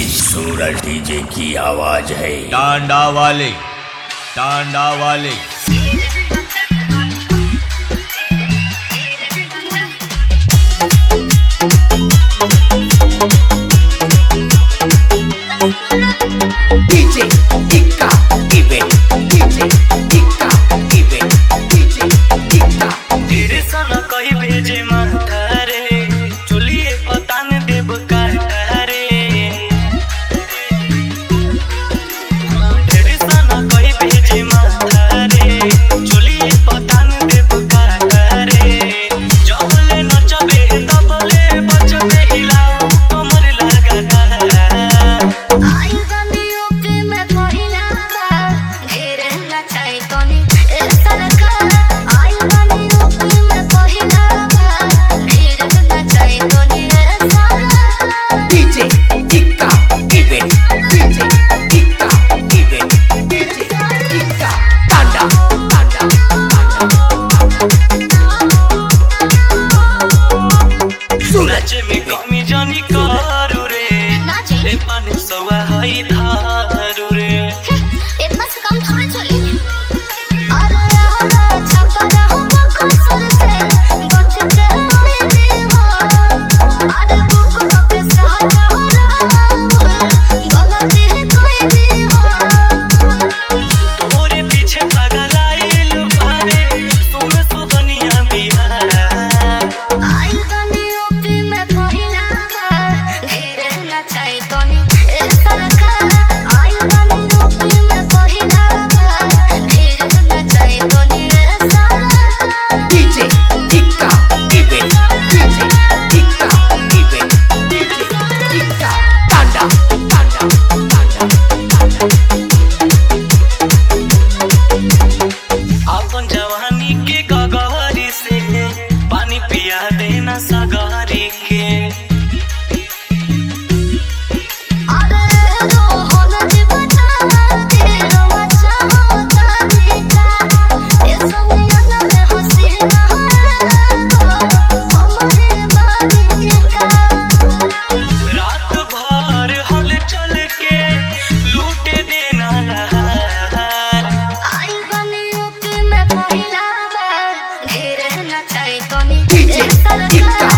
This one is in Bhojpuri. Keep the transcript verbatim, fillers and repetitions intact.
सूरज डीजे की आवाज है। टांडा वाले टांडा वाले DJ Tikka event DJ Tikka event DJ Tikka तेरे सना कही भेजे माथा रे चुलिए पता न देव काटा रे तेरे सना कही भेजे माथा रे चुलिए पता न देव काटा रे जबले नचबे तबले बचबे हिलाओ कमर लगाता आई गनियों के मैं पहिला घेरे नचाई तोनी ए सरकार आई गनियों के मैं पहिला घेरे नचाई तोनी ए सरकार DJ Tikka event DJ Tikka event DJ Tikka Tanda Tanda सूरज नाचे में कमी जानी करू रे नाची रे पानी सवा हई धारू रे इतना से काम थोड़ी चली अरे अरे छपरा हो कसर से बच के मेरे हो अरे बुक पे सहारा हो गलती है कोई भी हो तोरे पीछे पागल आइल बारे तुम सुबनिया बिहार आई गनियों के मैं पहिला घेरे नचाई तोनी ए सरकार आई गनियों के मैं पहिला घेरे नचाई तोनी ए सरकार DJ Tikka event DJ Tikka event DJ Tikka Tanda Tanda Tanda अपन जवानी के गगरी से पानी पिया देना सगारी के अरे रोहन जीवना तेरा मचा होता देखा ये सोनिया में हसीना हमारे बारी का रात भर हल चल के लूटे देना लहार आई गनियों के मैं पहिला घेरे नचाई तोनी डीजे ए सरकार टिक्का